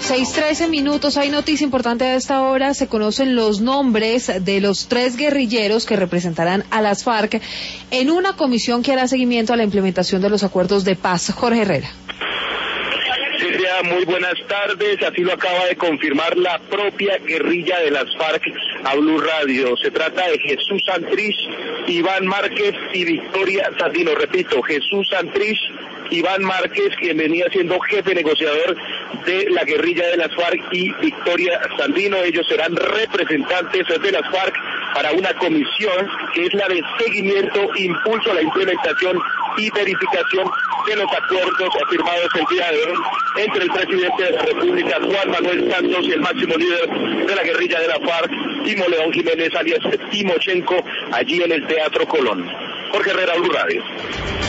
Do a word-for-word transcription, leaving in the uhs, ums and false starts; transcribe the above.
seis trece minutos, hay noticia importante a esta hora, se conocen los nombres de los tres guerrilleros que representarán a las FARC en una comisión que hará seguimiento a la implementación de los acuerdos de paz. Jorge Herrera. Silvia, muy buenas tardes, así lo acaba de confirmar la propia guerrilla de las FARC a Blue Radio. Se trata de Jesús Santrich, Iván Márquez y Victoria Sandino. Repito, Jesús Santrich, Iván Márquez, quien venía siendo jefe negociador de la guerrilla de las FARC, y Victoria Sandino. Ellos serán representantes de las FARC para una comisión que es la de seguimiento, impulso a la implementación y verificación de los acuerdos firmados el día de hoy entre el presidente de la República, Juan Manuel Santos, y el máximo líder de la guerrilla de la FARC, Timo León Jiménez, alias Timochenko, allí en el Teatro Colón. Jorge Herrera, Blue Radio.